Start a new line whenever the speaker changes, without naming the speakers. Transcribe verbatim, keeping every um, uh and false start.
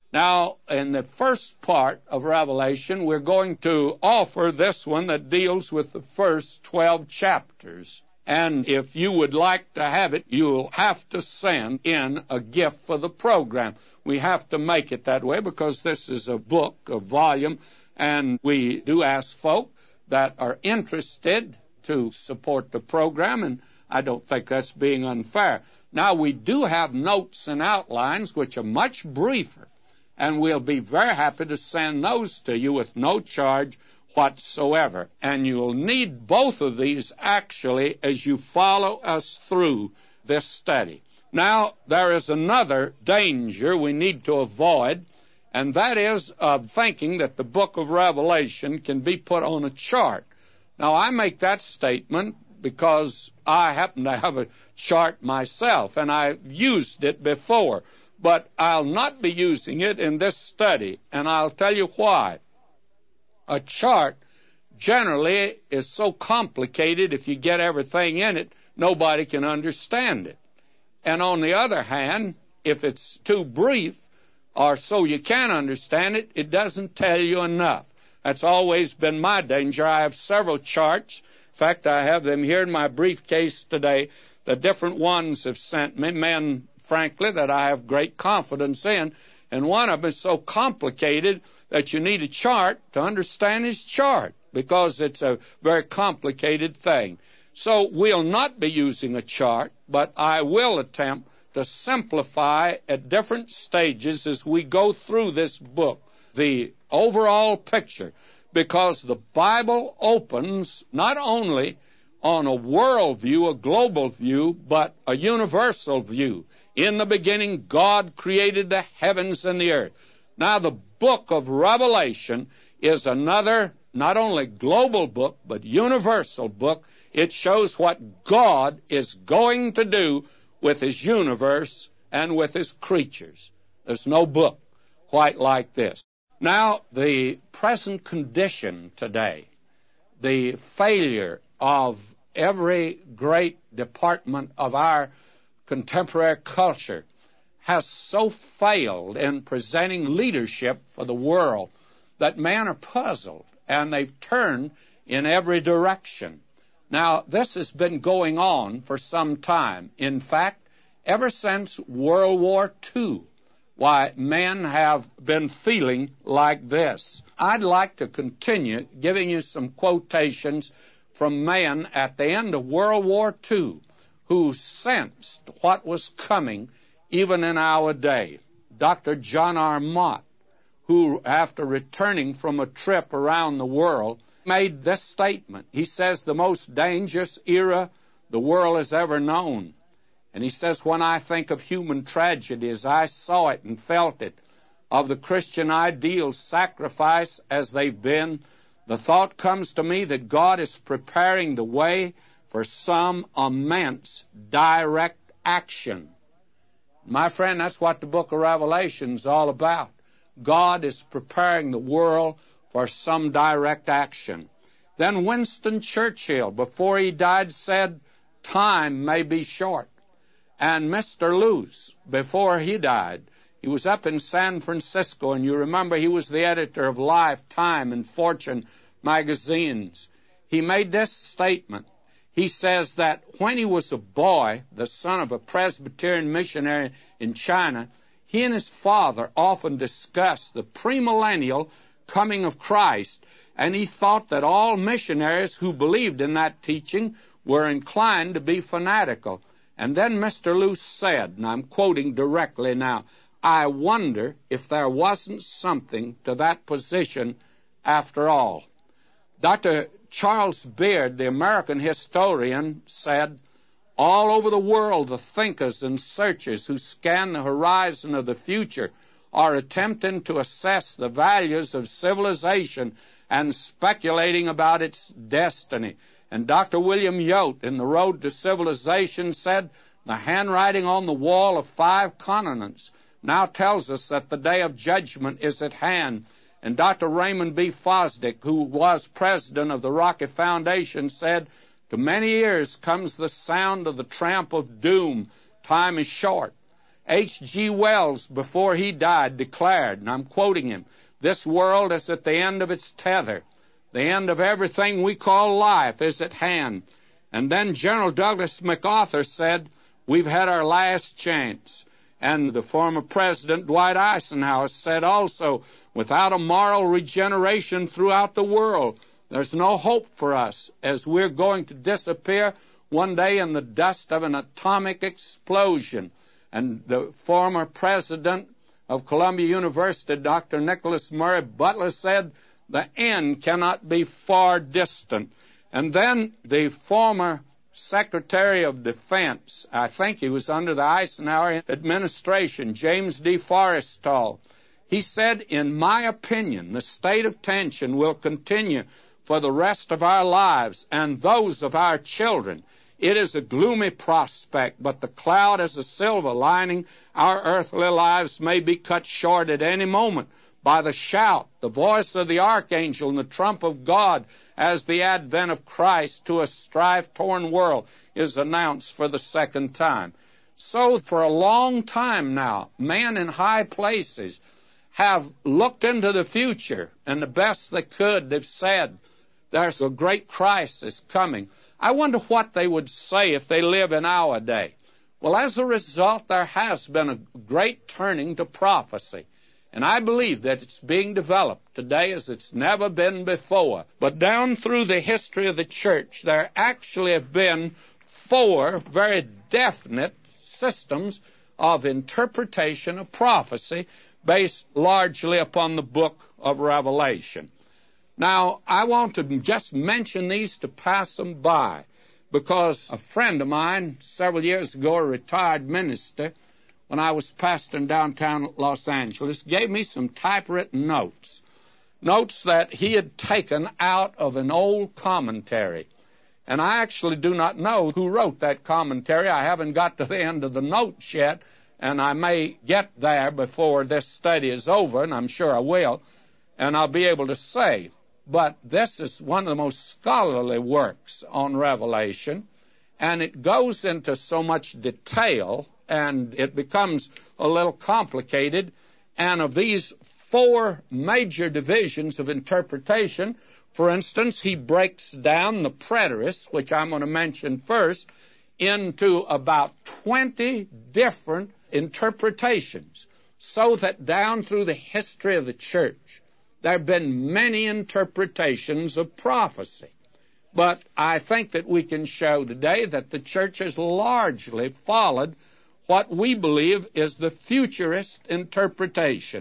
Now, in the first part of Revelation, we're going to offer this one that deals with the first twelve chapters. And if you would like to have it, you'll have to send in a gift for the program. We have to make it that way because this is a book, a volume, and we do ask folk that are interested to support the program, and I don't think that's being unfair. Now, we do have notes and outlines which are much briefer, and we'll be very happy to send those to you with no charge whatsoever. And you'll need both of these, actually, as you follow us through this study. Now, there is another danger we need to avoid, and that is of thinking that the book of Revelation can be put on a chart. Now, I make that statement because I happen to have a chart myself, and I've used it before. But I'll not be using it in this study, and I'll tell you why. A chart generally is so complicated, if you get everything in it, nobody can understand it. And on the other hand, if it's too brief, or so you can understand it, it doesn't tell you enough. That's always been my danger. I have several charts. In fact, I have them here in my briefcase today. The different ones have sent me, men, frankly, that I have great confidence in, and one of them is so complicated that you need a chart to understand his chart, because it's a very complicated thing. So we'll not be using a chart, but I will attempt to simplify at different stages as we go through this book, the overall picture, because the Bible opens not only on a world view, a global view, but a universal view. In the beginning, God created the heavens and the earth. Now, the book of Revelation is another, not only global book, but universal book. It shows what God is going to do with His universe and with His creatures. There's no book quite like this. Now, the present condition today, the failure of every great department of our contemporary culture has so failed in presenting leadership for the world that men are puzzled, and they've turned in every direction. Now, this has been going on for some time. In fact, ever since World War Two, why, men have been feeling like this. I'd like to continue giving you some quotations from men at the end of World War Two who sensed what was coming even in our day. Doctor John R. Mott, who, after returning from a trip around the world, made this statement. He says, the most dangerous era the world has ever known. And he says, when I think of human tragedies, I saw it and felt it, of the Christian ideals sacrificed as they've been, the thought comes to me that God is preparing the way for some immense direct action. My friend, that's what the book of Revelation is all about. God is preparing the world for some direct action. Then Winston Churchill, before he died, said, time may be short. And Mister Luce, before he died, he was up in San Francisco, and you remember he was the editor of Life, Time, and Fortune magazines. He made this statement. He says that when he was a boy, the son of a Presbyterian missionary in China, he and his father often discussed the premillennial coming of Christ, and he thought that all missionaries who believed in that teaching were inclined to be fanatical. And then Mister Luce said, and I'm quoting directly now, I wonder if there wasn't something to that position after all. Doctor Charles Beard, the American historian, said, all over the world, the thinkers and searchers who scan the horizon of the future are attempting to assess the values of civilization and speculating about its destiny. And Doctor William Yost, in The Road to Civilization, said, the handwriting on the wall of five continents now tells us that the day of judgment is at hand. And Doctor Raymond B. Fosdick, who was president of the Rocky Foundation, said, to many ears comes the sound of the tramp of doom. Time is short. H G Wells, before he died, declared, and I'm quoting him, "This world is at the end of its tether. The end of everything we call life is at hand." And then General Douglas MacArthur said, "We've had our last chance." And the former President Dwight Eisenhower said also, "Without a moral regeneration throughout the world, there's no hope for us, as we're going to disappear one day in the dust of an atomic explosion." And the former president of Columbia University, Doctor Nicholas Murray Butler, said, "The end cannot be far distant." And then the former Secretary of Defense, I think he was under the Eisenhower administration, James D. Forrestal, he said, "In my opinion, the state of tension will continue for the rest of our lives and those of our children. It is a gloomy prospect, but the cloud is a silver lining. Our earthly lives may be cut short at any moment by the shout, the voice of the archangel, and the trump of God, as the advent of Christ to a strife-torn world is announced for the second time." So for a long time now, men in high places have looked into the future, and the best they could, they've said, there's a great crisis coming. I wonder what they would say if they live in our day. Well, as a result, there has been a great turning to prophecy. And I believe that it's being developed today as it's never been before. But down through the history of the church, there actually have been four very definite systems of interpretation of prophecy based largely upon the book of Revelation. Now, I want to just mention these to pass them by, because a friend of mine several years ago, a retired minister, when I was pastoring downtown Los Angeles, gave me some typewritten notes, notes that he had taken out of an old commentary. And I actually do not know who wrote that commentary. I haven't got to the end of the notes yet, and I may get there before this study is over, and I'm sure I will, and I'll be able to say. But this is one of the most scholarly works on Revelation, and it goes into so much detail, and it becomes a little complicated. And of these four major divisions of interpretation, for instance, he breaks down the preterist, which I'm going to mention first, into about twenty different interpretations, so that down through the history of the church, there have been many interpretations of prophecy. But I think that we can show today that the church has largely followed what we believe is the futurist interpretation.